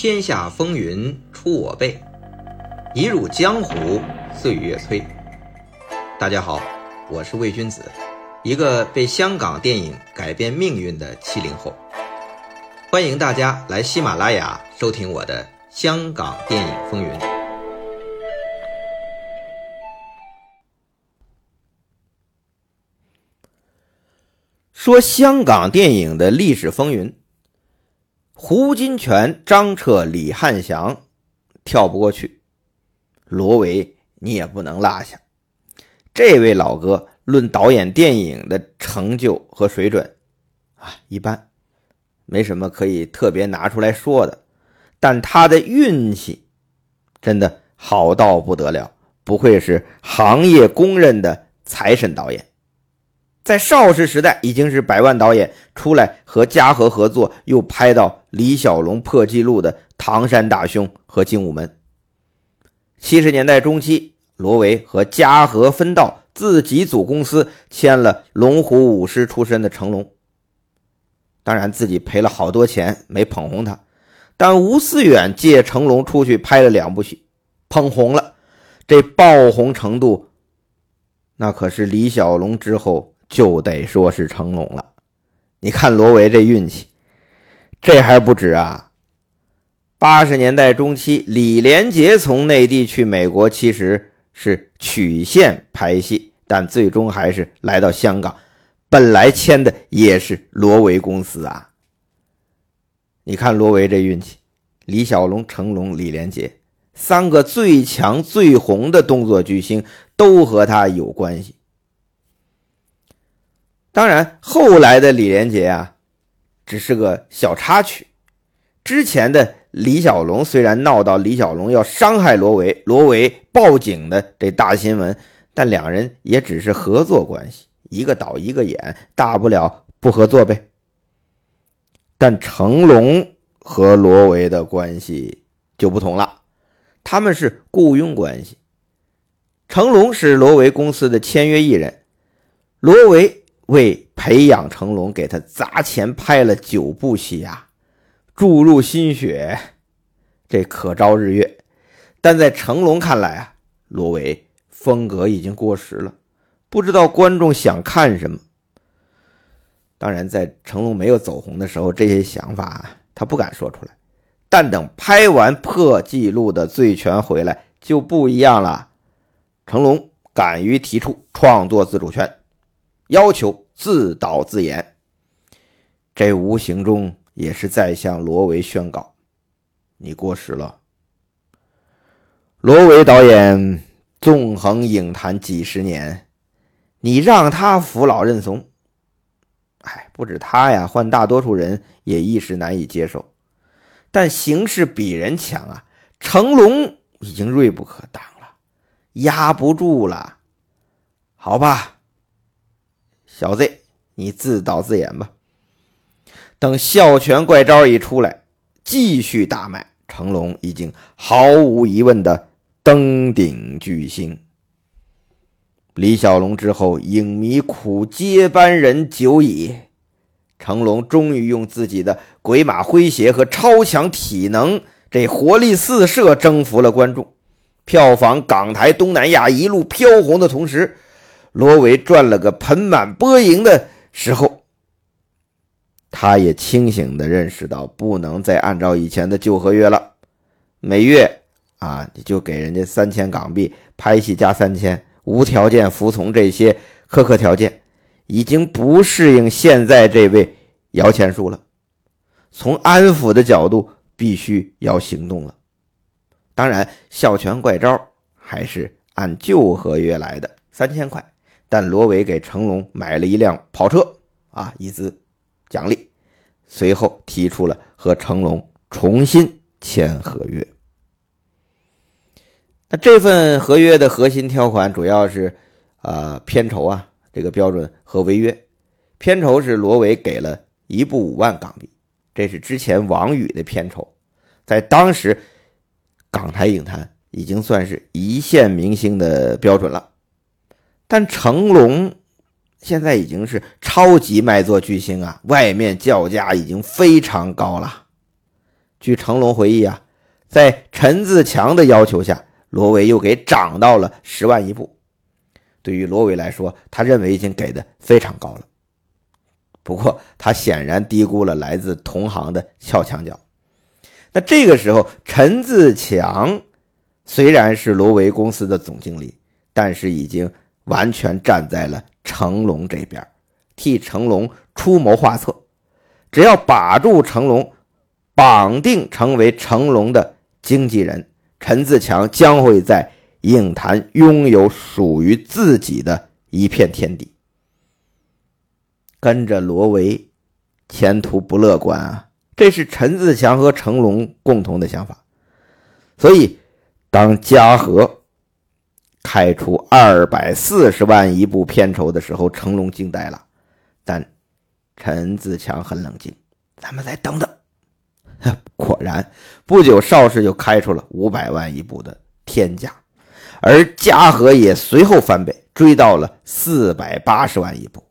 天下风云出我辈，一入江湖岁月催。大家好，我是魏君子，一个被香港电影改变命运的70后。欢迎大家来喜马拉雅收听我的香港电影风云。说香港电影的历史风云，胡金铨、张彻、李翰祥跳不过去，罗维你也不能落下。这位老哥论导演电影的成就和水准一般，没什么可以特别拿出来说的，但他的运气真的好到不得了，不愧是行业公认的财神导演。在邵氏时代已经是百万导演，出来和嘉禾合作，又拍到李小龙破纪录的《唐山大兄》和《精武门》。70年代中期，罗维和嘉禾分道，自己组公司，签了龙虎舞狮出身的成龙。当然自己赔了好多钱没捧红他，但吴思远借成龙出去拍了2部戏，捧红了。这爆红程度那可是李小龙之后就得说是成龙了。你看罗维这运气，这还不止啊！80年代中期，李连杰从内地去美国，其实是曲线拍戏，但最终还是来到香港，本来签的也是罗维公司啊。你看罗维这运气，李小龙、成龙、李连杰3个最强最红的动作巨星都和他有关系。当然后来的李连杰只是个小插曲。之前的李小龙虽然闹到李小龙要伤害罗维，罗维报警的这大新闻，但两人也只是合作关系，一个导一个演，大不了不合作呗。但成龙和罗维的关系就不同了，他们是雇佣关系。成龙是罗维公司的签约艺人，罗维为培养成龙给他砸钱拍了9部戏注入心血，这可昭日月。但在成龙看来罗维风格已经过时了，不知道观众想看什么。当然在成龙没有走红的时候，这些想法他不敢说出来，但等拍完破纪录的醉拳回来就不一样了。成龙敢于提出创作自主权，要求自导自演，这无形中也是在向罗维宣告，你过时了。罗维导演纵横影坛几十年，你让他服老认怂，不止他换大多数人也一时难以接受。但形势比人强成龙已经锐不可当了，压不住了。好吧，小子你自导自演吧。等笑拳怪招一出来，继续大卖，成龙已经毫无疑问的登顶巨星。李小龙之后，影迷苦接班人久矣，成龙终于用自己的鬼马诙谐和超强体能，这活力四射征服了观众。票房港台东南亚一路飘红的同时，罗维赚了个盆满钵盈的时候，他也清醒地认识到不能再按照以前的旧合约了，每月你就给人家3000港币，拍戏加3000，无条件服从这些苛刻条件，已经不适应现在这位摇钱树了。从安抚的角度必须要行动了。当然笑拳怪招还是按旧合约来的3000块，但罗维给成龙买了一辆跑车以资奖励，随后提出了和成龙重新签合约。那这份合约的核心条款主要是片酬这个标准和违约。片酬是罗维给了1部5万港币，这是之前王羽的片酬，在当时港台影坛已经算是一线明星的标准了。但成龙现在已经是超级卖座巨星外面叫价已经非常高了。 据成龙回忆啊，在陈自强的要求下，罗维又给涨到了10万一部。对于罗维来说，他认为已经给的非常高了。不过他显然低估了来自同行的撬墙脚。那这个时候，陈自强虽然是罗维公司的总经理，但是已经完全站在了成龙这边，替成龙出谋划策。只要把住成龙，绑定成为成龙的经纪人，陈自强将会在影坛拥有属于自己的一片天地。跟着罗维，前途不乐观啊！这是陈自强和成龙共同的想法。所以当嘉禾开出240万一部片酬的时候，成龙惊呆了。但陈自强很冷静，咱们再等等。果然不久邵氏就开出了500万一部的天价，而嘉禾也随后翻倍，追到了480万一部。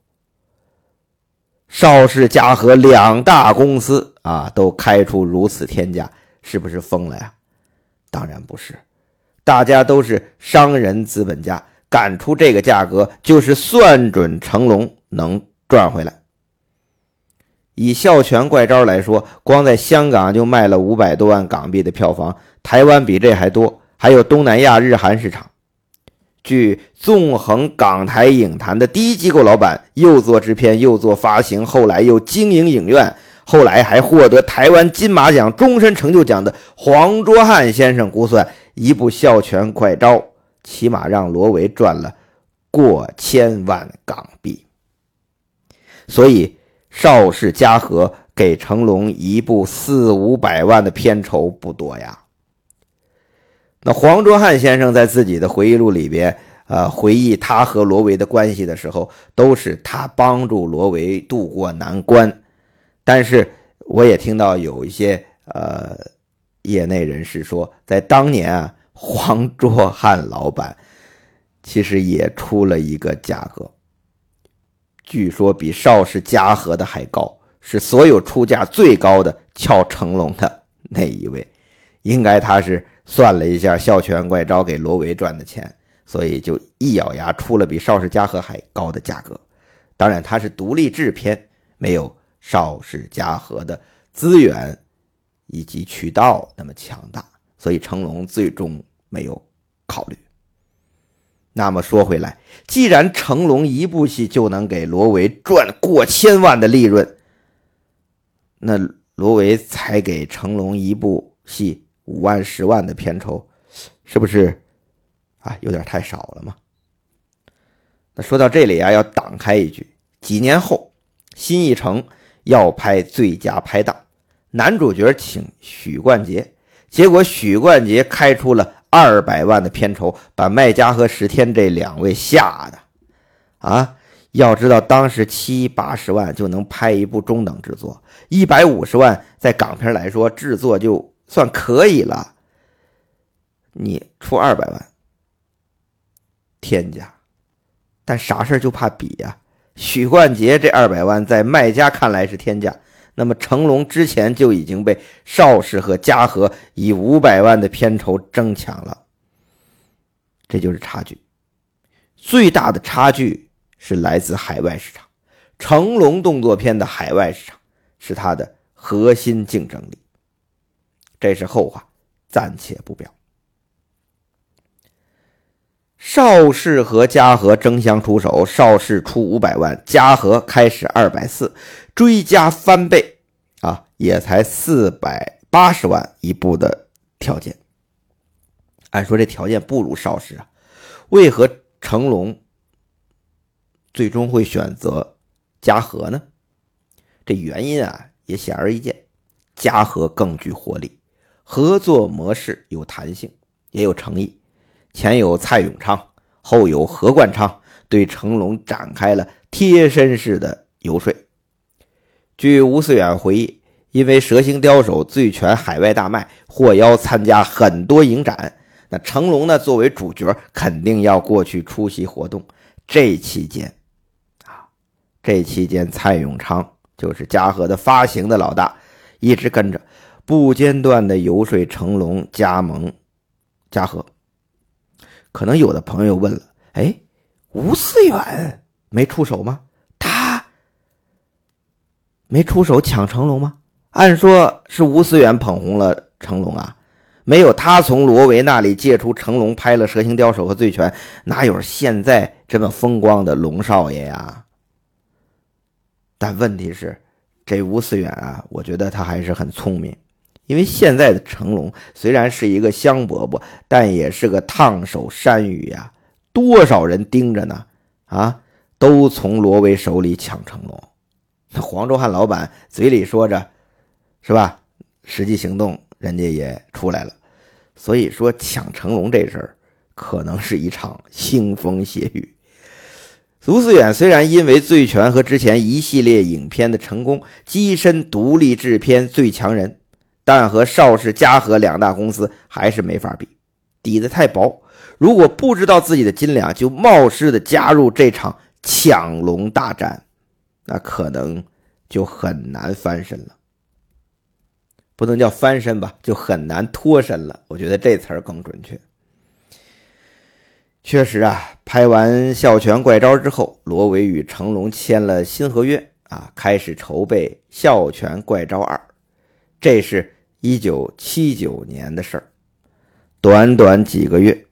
邵氏嘉禾两大公司都开出如此天价，是不是疯了呀？当然不是，大家都是商人资本家，敢出这个价格就是算准成龙能赚回来。以孝全怪招来说，光在香港就卖了500多万港币的票房，台湾比这还多，还有东南亚日韩市场。据纵横港台影坛的第一机构老板，又做制片又做发行，后来又经营影院，后来还获得台湾金马奖终身成就奖的黄卓汉先生估算，一部孝全怪招起码让罗维赚了过1000万港币。所以邵氏嘉禾给成龙一部400-500万的片酬不多呀。那黄卓汉先生在自己的回忆录里边回忆他和罗维的关系的时候，都是他帮助罗维渡过难关。但是我也听到有一些业内人士说，在当年黄卓汉老板其实也出了一个价格，据说比邵氏嘉禾的还高，是所有出价最高的撬成龙的那一位。应该他是算了一下孝全怪招给罗维赚的钱，所以就一咬牙出了比邵氏嘉禾还高的价格。当然他是独立制片，没有邵氏嘉禾的资源以及渠道那么强大，所以成龙最终没有考虑。那么说回来，既然成龙一部戏就能给罗维赚过1000万的利润，那罗维才给成龙一部戏5万10万的片酬，是不是有点太少了吗？那说到这里要挡开一句，几年后新艺城要拍最佳拍档，男主角请许冠杰，结果许冠杰开出了200万的片酬，把麦嘉和石天这两位吓的要知道当时70-80万就能拍一部中等制作，150万在港片来说制作就算可以了，你出200万天价。但啥事就怕比呀，许冠杰这200万在卖家看来是天价，那么成龙之前就已经被邵氏和嘉禾以500万的片酬争抢了。这就是差距，最大的差距是来自海外市场。成龙动作片的海外市场是它的核心竞争力，这是后话，暂且不表。邵氏和嘉禾争相出手，邵氏出500万，嘉禾开始240，追加翻倍也才480万一部的条件。按说这条件不如邵氏为何成龙最终会选择嘉禾呢？这原因也显而易见，嘉禾更具活力，合作模式有弹性，也有诚意。前有蔡永昌，后有何冠昌，对成龙展开了贴身式的游说。据吴思远回忆，因为蛇形刁手醉拳海外大卖，获邀参加很多影展，那成龙呢作为主角肯定要过去出席活动。这期间蔡永昌就是嘉禾的发行的老大，一直跟着， 不间断地游说成龙加盟嘉禾。可能有的朋友问了，吴思远没出手吗？他没出手抢成龙吗？按说是吴思远捧红了成龙啊，没有他从罗维那里借出成龙拍了《蛇形刁手》和《醉拳》，哪有现在这么风光的龙少爷呀？但问题是，这吴思远啊，我觉得他还是很聪明，因为现在的成龙虽然是一个香饽饽，但也是个烫手山芋呀，多少人盯着呢？都从罗维手里抢成龙。那黄忠汉老板嘴里说着是吧，实际行动人家也出来了，所以说抢成龙这事儿可能是一场腥风血雨。吴思远虽然因为《醉拳》和之前一系列影片的成功，跻身独立制片最强人，但和邵氏、嘉禾两大公司还是没法比，底子太薄。如果不知道自己的斤两，就冒失的加入这场抢龙大战，那可能就很难翻身了。不能叫翻身吧，就很难脱身了，我觉得这词儿更准确。确实啊，拍完《笑拳怪招》之后，罗维与成龙签了新合约开始筹备《笑拳怪招2》，这是1979年的事儿。短短几个月，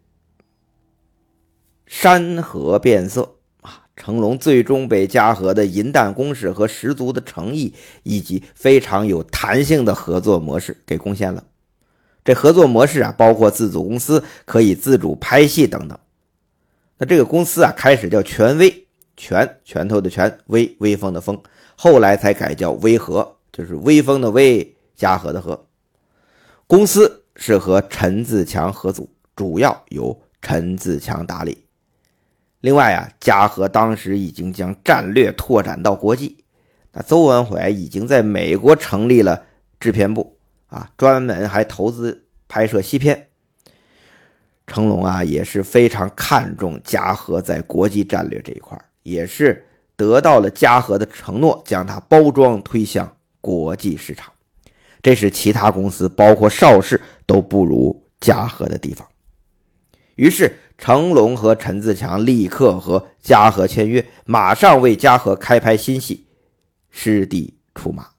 山河变色成龙最终被嘉禾的银弹攻势和十足的诚意以及非常有弹性的合作模式给攻陷了。这合作模式包括自组公司，可以自主拍戏等等。那这个公司开始叫权威，拳头的拳，威风的风，后来才改叫威和，就是威风的威，嘉禾的禾。公司是和陈自强合组，主要由陈自强打理。另外嘉禾当时已经将战略拓展到国际，那邹文怀已经在美国成立了制片部专门还投资拍摄西片。成龙也是非常看重嘉禾在国际战略这一块，也是得到了嘉禾的承诺，将它包装推向国际市场。这是其他公司包括邵氏都不如嘉禾的地方。于是成龙和陈自强立刻和嘉禾签约，马上为嘉禾开拍新戏，师弟出马。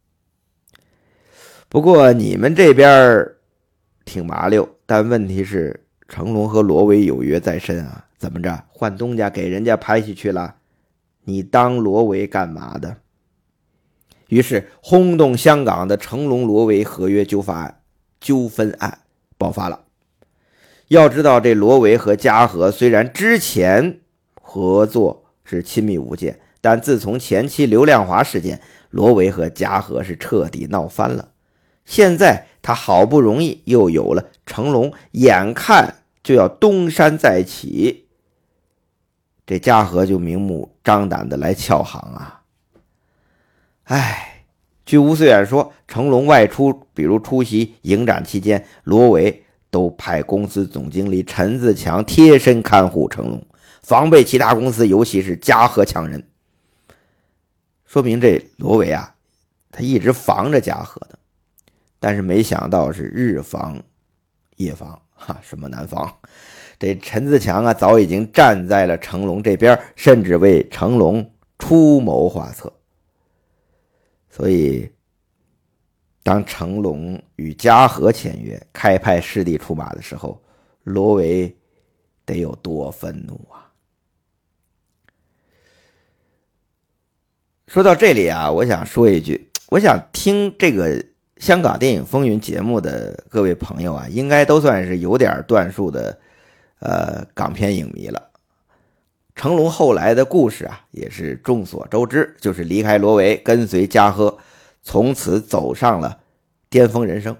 不过你们这边挺麻溜，但问题是成龙和罗维有约在身怎么着，换东家给人家拍戏去了，你当罗维干嘛的？于是轰动香港的成龙罗维合约纠纷案爆发了。要知道这罗维和嘉禾虽然之前合作是亲密无间，但自从前期刘亮华事件，罗维和嘉禾是彻底闹翻了。现在他好不容易又有了成龙，眼看就要东山再起，这嘉禾就明目张胆的来撬行据吴思远说，成龙外出，比如出席影展期间，罗维都派公司总经理陈自强贴身看护成龙，防备其他公司，尤其是嘉禾抢人。说明这罗维他一直防着嘉禾的，但是没想到是日防夜防什么难防。这陈自强早已经站在了成龙这边，甚至为成龙出谋划策。所以当成龙与嘉禾签约，开派师弟出马的时候，罗维得有多愤怒说到这里我想说一句，我想听这个香港电影风云节目的各位朋友应该都算是有点段数的港片影迷了。成龙后来的故事也是众所周知，就是离开罗维，跟随嘉禾，从此走上了巅峰人生。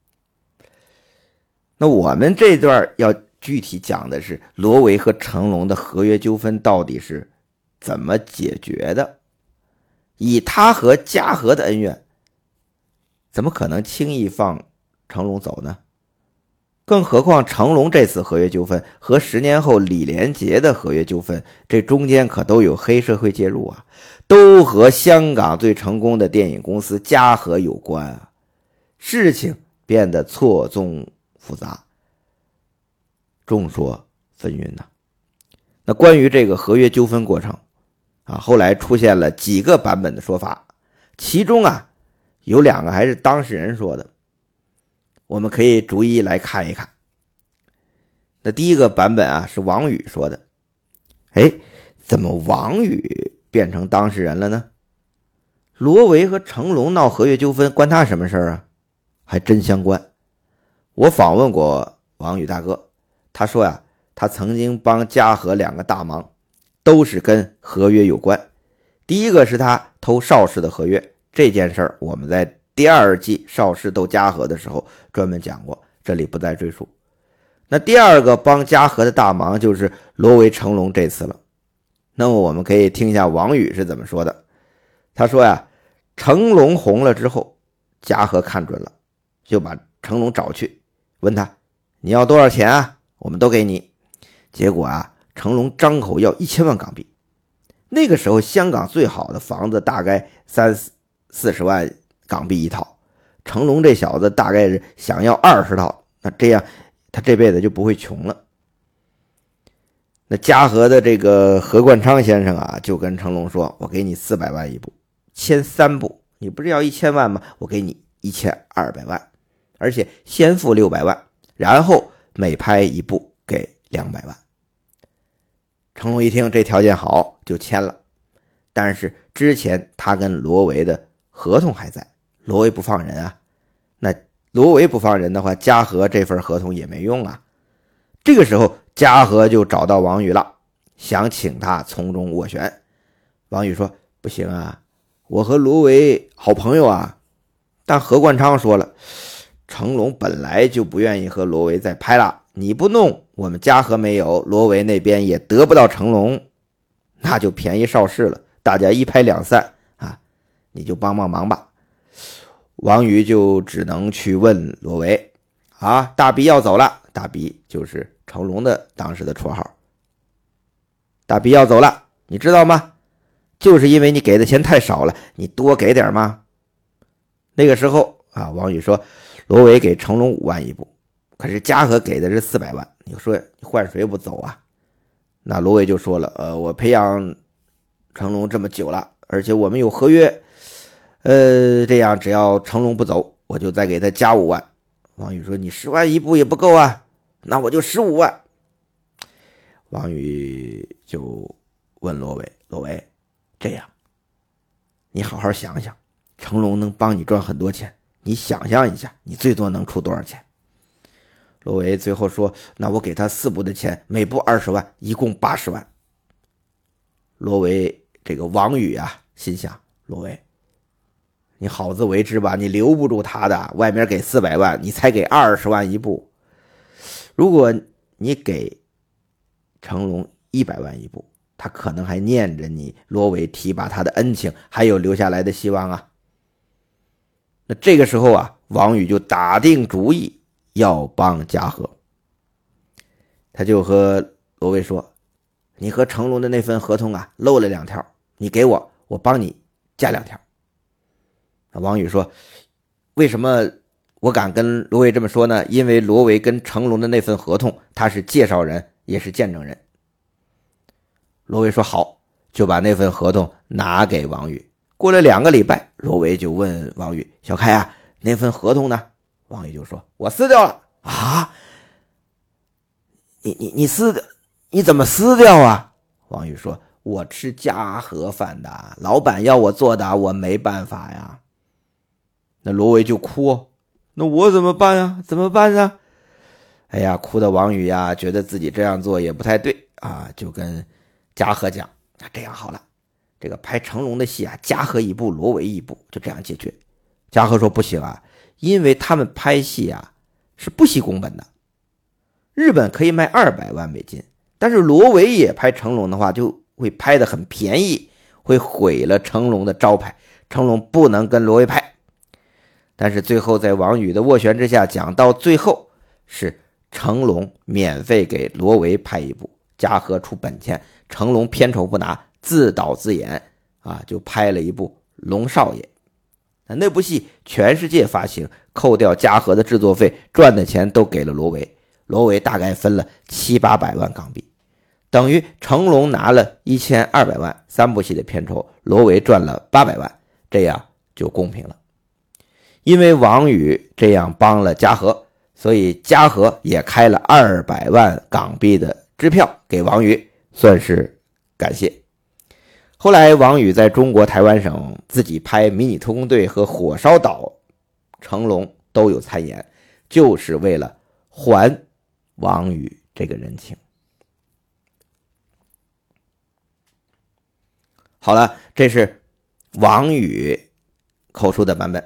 那我们这段要具体讲的是罗维和成龙的合约纠纷到底是怎么解决的。以他和嘉禾的恩怨，怎么可能轻易放成龙走呢？更何况成龙这次合约纠纷和10年后李连杰的合约纠纷，这中间可都有黑社会介入都和香港最成功的电影公司嘉禾有关事情变得错综复杂，众说纷纭呐。那关于这个合约纠纷过程后来出现了几个版本的说法，其中有2个还是当事人说的，我们可以逐一来看一看。那第一个版本是王宇说的。怎么王宇变成当事人了呢？罗维和成龙闹合约纠纷关他什么事啊？还真相关。我访问过王宇大哥，他说他曾经帮嘉禾2个大忙，都是跟合约有关。第一个是他偷邵氏的合约，这件事儿我们在第2季邵氏斗嘉禾的时候专门讲过，这里不再赘述。那第2个帮嘉禾的大忙就是罗维成龙这次了。那么我们可以听一下王宇是怎么说的。他说成龙红了之后，嘉禾看准了，就把成龙找去，问他你要多少钱啊？我们都给你。结果成龙张口要1000万港币。那个时候香港最好的房子大概30-40万港币一套，成龙这小子大概是想要20套，那这样他这辈子就不会穷了。那嘉禾的这个何冠昌先生就跟成龙说，我给你400万一部，签3部，你不是要1000万吗？我给你1200万，而且先付600万，然后每拍一部给200万。成龙一听这条件好，就签了。但是之前他跟罗维的合同还在，罗维不放人那罗维不放人的话，嘉禾这份合同也没用这个时候嘉禾就找到王宇了，想请他从中斡旋。王宇说不行我和罗维好朋友但何冠昌说了，成龙本来就不愿意和罗维再拍了，你不弄，我们嘉禾没有，罗维那边也得不到成龙，那就便宜邵氏了，大家一拍两散你就帮帮忙吧。王宇就只能去问罗维大鼻要走了，大鼻就是成龙的当时的绰号。大鼻要走了，你知道吗？就是因为你给的钱太少了，你多给点吗？那个时候王宇说罗维给成龙5万一部，可是嘉禾给的是400万，你说你换谁不走那罗维就说了我培养成龙这么久了，而且我们有合约，这样只要成龙不走，我就再给他加5万。王宇说你10万一部也不够那我就15万。王宇就问罗维，罗维，这样你好好想想，成龙能帮你赚很多钱，你想象一下你最多能出多少钱。罗维最后说那我给他4部的钱，每部20万，一共80万。罗维这个王宇心想，罗维你好自为之吧，你留不住他的，外面给400万，你才给20万一部，如果你给成龙100万一部，他可能还念着你罗维提拔他的恩情，还有留下来的希望那这个时候王宇就打定主意要帮嘉禾。他就和罗维说，你和成龙的那份合同漏了2条，你给我，我帮你加2条。王宇说为什么我敢跟罗维这么说呢？因为罗维跟成龙的那份合同他是介绍人也是见证人。罗维说好，就把那份合同拿给王宇。过了2个礼拜，罗维就问王宇，小开那份合同呢？王宇就说我撕掉了。你怎么撕掉王宇说我吃嘉禾饭的，老板要我做的，我没办法呀。那罗维就哭那我怎么办怎么办呢？哭的王宇觉得自己这样做也不太对就跟嘉禾讲，这样好了，这个拍成龙的戏嘉禾一部，罗维一部，就这样解决。嘉禾说不行因为他们拍戏是不惜工本的，日本可以卖200万美金，但是罗维也拍成龙的话，就会拍得很便宜，会毁了成龙的招牌，成龙不能跟罗维拍。但是最后在王宇的斡旋之下，讲到最后是成龙免费给罗维拍一部，嘉禾出本钱，成龙片酬不拿，自导自演就拍了一部龙少爷。 那部戏全世界发行，扣掉嘉禾的制作费，赚的钱都给了罗维，罗维大概分了700-800万港币，等于成龙拿了1200万，3部戏的片酬，罗维赚了800万，这样就公平了。因为王宇这样帮了嘉禾，所以嘉禾也开了200万港币的支票给王宇，算是感谢。后来王宇在中国台湾省自己拍《迷你特工队》和《火烧岛》，成龙都有参演，就是为了还王宇这个人情。好了，这是王宇口述的版本。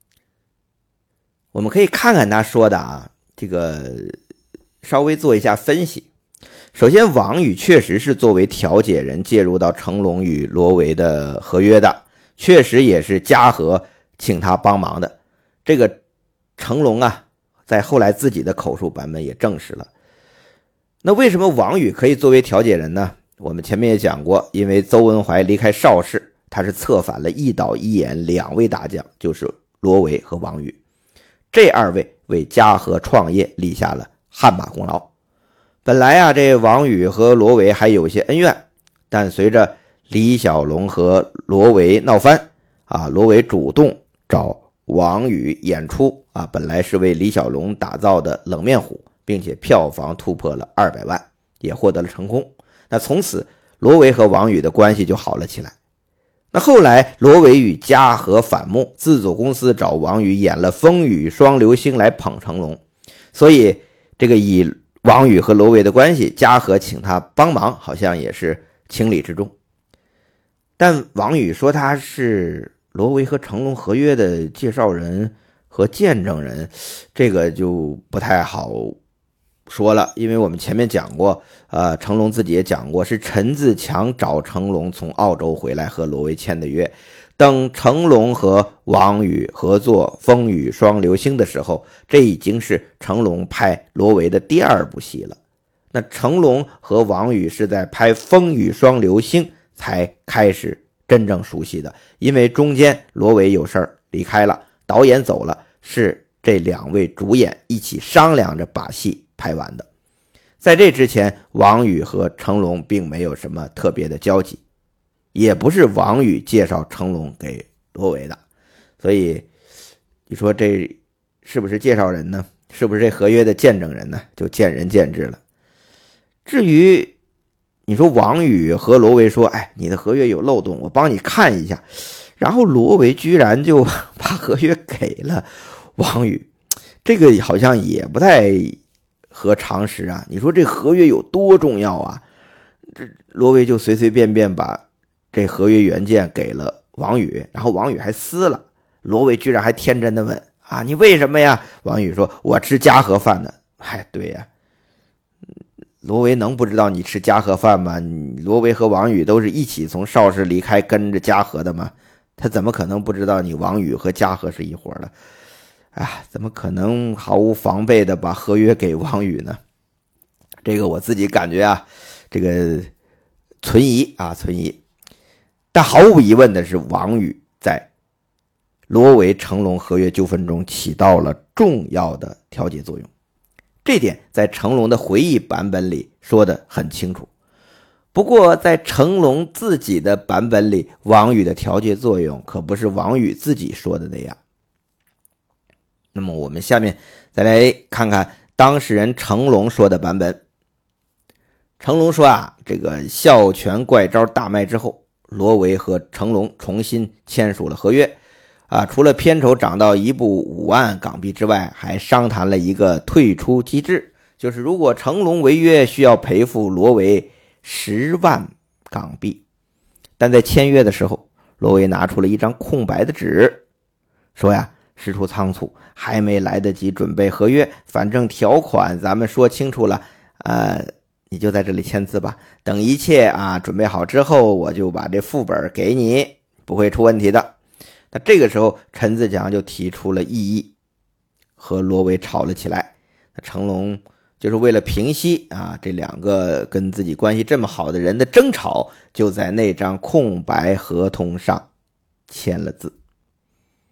我们可以看看他说的啊，这个稍微做一下分析。首先，王宇确实是作为调解人介入到成龙与罗维的合约的，确实也是嘉禾请他帮忙的。这个成龙啊，在后来自己的口述版本也证实了。那为什么王宇可以作为调解人呢？我们前面也讲过，因为邹文怀离开邵氏，他是策反了一导一演2位大将，就是罗维和王宇。这2位为嘉禾创业立下了汗马功劳。本来啊，这王宇和罗维还有些恩怨，但随着李小龙和罗维闹翻啊，罗维主动找王宇演出啊，本来是为李小龙打造的冷面虎，并且票房突破了200万，也获得了成功。那从此罗维和王宇的关系就好了起来。那后来罗维与嘉禾反目，自组公司找王宇演了《风雨双流星》来捧成龙，所以这个以王宇和罗维的关系，嘉禾请他帮忙好像也是情理之中。但王宇说他是罗维和成龙合约的介绍人和见证人，这个就不太好说了，因为我们前面讲过，成龙自己也讲过，是陈自强找成龙从澳洲回来和罗维签的约。等成龙和王宇合作《风雨双流星》的时候，这已经是成龙拍罗维的第2部戏了。那成龙和王宇是在拍《风雨双流星》才开始真正熟悉的，因为中间罗维有事儿离开了，导演走了，是这2位主演一起商量着把戏拍完的。在这之前，王宇和成龙并没有什么特别的交集，也不是王宇介绍成龙给罗维的，所以你说这是不是介绍人呢？是不是这合约的见证人呢？就见仁见智了。至于你说王宇和罗维说，哎，你的合约有漏洞，我帮你看一下，然后罗维居然就把合约给了王宇，这个好像也不太合常识啊。你说这合约有多重要啊？这罗维就随随便便把这合约原件给了王宇，然后王宇还撕了，罗维居然还天真的问啊，你为什么呀？王宇说，我吃嘉禾饭的。哎，对呀，罗维能不知道你吃嘉禾饭吗？罗维和王宇都是一起从邵氏离开跟着嘉禾的吗？他怎么可能不知道你王宇和嘉禾是一伙的？啊，怎么可能毫无防备的把合约给王宇呢？这个我自己感觉啊，这个存疑。但毫无疑问的是，王宇在罗维成龙合约纠纷中起到了重要的调解作用，这点在成龙的回忆版本里说得很清楚。不过在成龙自己的版本里，王宇的调解作用可不是王宇自己说的那样。那么我们下面再来看看当事人成龙说的版本。成龙说啊，这个笑拳怪招大卖之后，罗维和成龙重新签署了合约啊，除了片酬涨到1部5万港币之外，还商谈了一个退出机制，就是如果成龙违约需要赔付罗维10万港币。但在签约的时候，罗维拿出了一张空白的纸，说呀，事出仓促，还没来得及准备合约，反正条款咱们说清楚了，你就在这里签字吧，等一切准备好之后，我就把这副本给你，不会出问题的。那这个时候陈自强就提出了异议，和罗维吵了起来。那成龙就是为了平息这2个跟自己关系这么好的人的争吵，就在那张空白合同上签了字。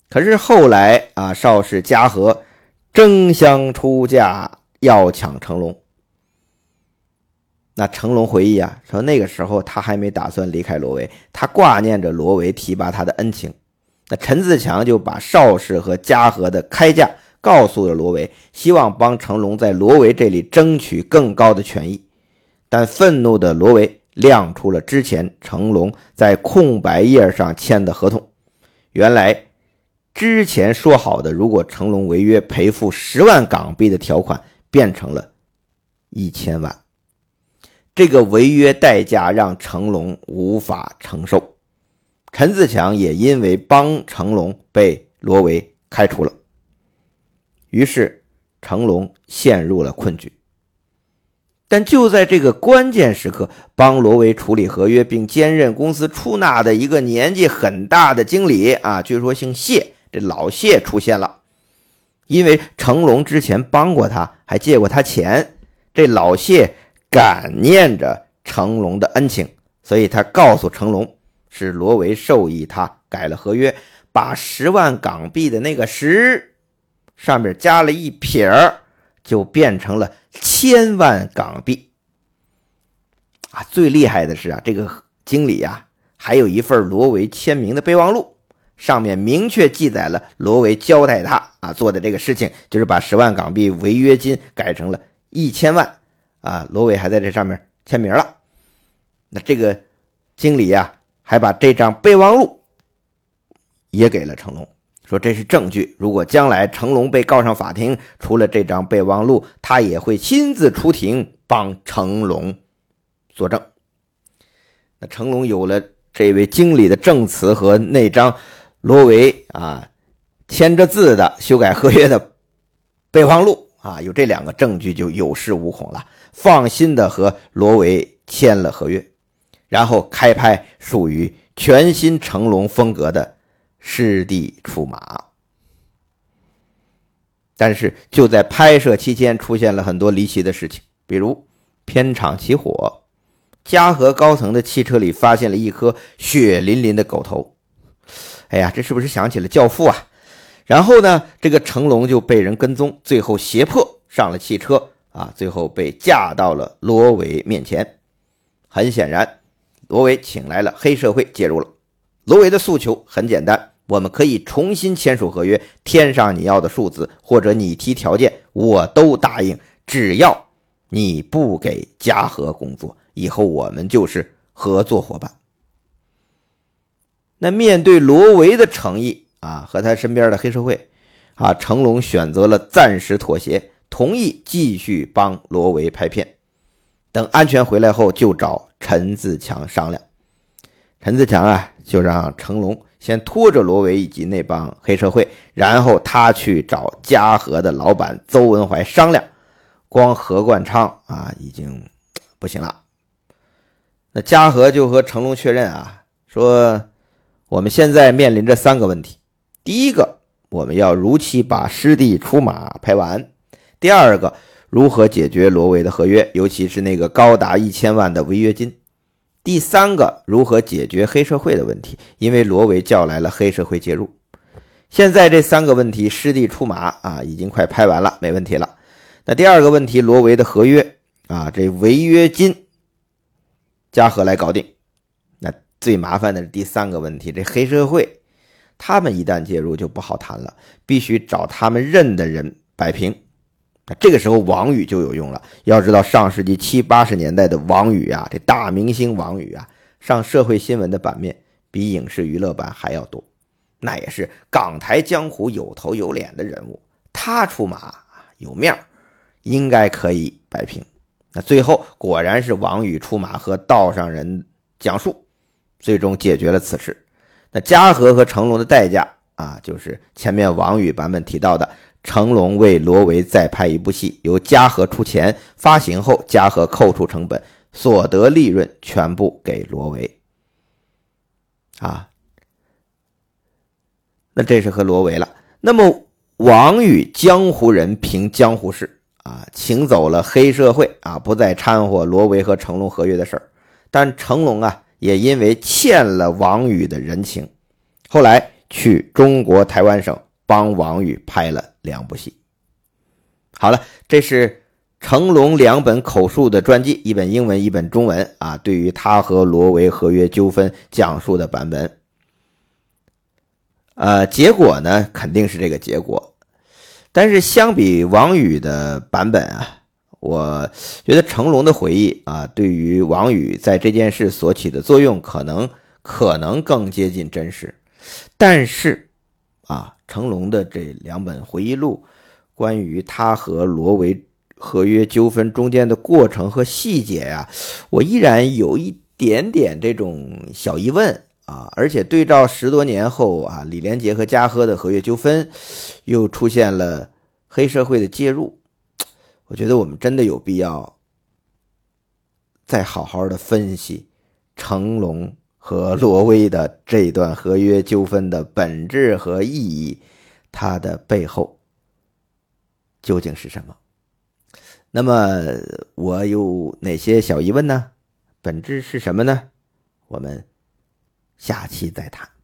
可是后来啊，邵氏、嘉禾争相出价要抢成龙。那成龙回忆啊，说那个时候他还没打算离开罗维，他挂念着罗维提拔他的恩情。那陈自强就把邵氏和嘉禾的开价告诉了罗维，希望帮成龙在罗维这里争取更高的权益。但愤怒的罗维亮出了之前成龙在空白页上签的合同。原来之前说好的如果成龙违约赔付10万港币的条款变成了1000万。这个违约代价让成龙无法承受，陈自强也因为帮成龙被罗维开除了。于是成龙陷入了困局。但就在这个关键时刻，帮罗维处理合约并兼任公司出纳的一个年纪很大的经理啊，据说姓谢，这老谢出现了。因为成龙之前帮过他，还借过他钱，这老谢感念着成龙的恩情，所以他告诉成龙是罗维授意他改了合约，把10万港币的那个10上面加了一撇，就变成了1000万港币啊！最厉害的是啊，这个经理啊还有一份罗维签名的备忘录，上面明确记载了罗维交代他啊做的这个事情，就是把10万港币违约金改成了1000万啊，罗维还在这上面签名了。那这个经理啊还把这张备忘录也给了成龙，说这是证据，如果将来成龙被告上法庭，除了这张备忘录，他也会亲自出庭帮成龙作证。那成龙有了这位经理的证词和那张罗维啊签着字的修改合约的备忘录啊，有这2个证据就有恃无恐了，放心的和罗维签了合约，然后开拍属于全新成龙风格的师弟出马。但是就在拍摄期间出现了很多离奇的事情，比如片场起火，嘉禾高层的汽车里发现了一颗血淋淋的狗头。哎呀，这是不是想起了教父啊？然后呢，这个成龙就被人跟踪，最后胁迫上了汽车啊，最后被架到了罗维面前。很显然，罗维请来了黑社会介入了。罗维的诉求很简单，我们可以重新签署合约，添上你要的数字，或者你提条件，我都答应，只要你不给嘉禾工作，以后我们就是合作伙伴。那面对罗维的诚意啊，和他身边的黑社会啊，成龙选择了暂时妥协，同意继续帮罗维拍片，等安全回来后就找陈自强商量。陈自强啊，就让成龙先拖着罗维以及那帮黑社会，然后他去找嘉禾的老板邹文怀商量。光何冠昌啊已经不行了。那嘉禾就和成龙确认啊，说我们现在面临着3个问题。第一个，我们要如期把师弟出马拍完。第二个，如何解决罗维的合约，尤其是那个高达1000万的违约金。第三个，如何解决黑社会的问题，因为罗维叫来了黑社会介入。现在这3个问题，师弟出马啊已经快拍完了，没问题了。那第二个问题，罗维的合约啊，这违约金嘉禾来搞定。那最麻烦的是第3个问题，这黑社会他们一旦介入就不好谈了，必须找他们认的人摆平。那这个时候王宇就有用了。要知道上世纪70、80年代的王宇啊，这大明星王宇啊，上社会新闻的版面比影视娱乐版还要多，那也是港台江湖有头有脸的人物，他出马有面，应该可以摆平。那最后果然是王宇出马和道上人讲述，最终解决了此事。那嘉禾和成龙的代价啊，就是前面王宇版本提到的，成龙为罗维再拍一部戏，由嘉禾出钱，发行后嘉禾扣除成本，所得利润全部给罗维啊。那这是和罗维了。那么王宇江湖人凭江湖事啊，请走了黑社会啊，不再掺和罗维和成龙合约的事儿。但成龙啊，也因为欠了王宇的人情，后来去中国台湾省帮王宇拍了2部戏。好了，这是成龙2本口述的传记，一本英文一本中文啊，对于他和罗维合约纠纷讲述的版本。结果呢肯定是这个结果，但是相比王宇的版本啊，我觉得成龙的回忆啊，对于王宇在这件事所起的作用可能更接近真实。但是成龙的这2本回忆录关于他和罗维合约纠纷中间的过程和细节啊，我依然有一点点这种小疑问而且对照10多年后李连杰和嘉禾的合约纠纷，又出现了黑社会的介入，我觉得我们真的有必要再好好的分析成龙和罗威的这段合约纠纷的本质和意义，它的背后究竟是什么？那么我有哪些小疑问呢？本质是什么呢？我们下期再谈。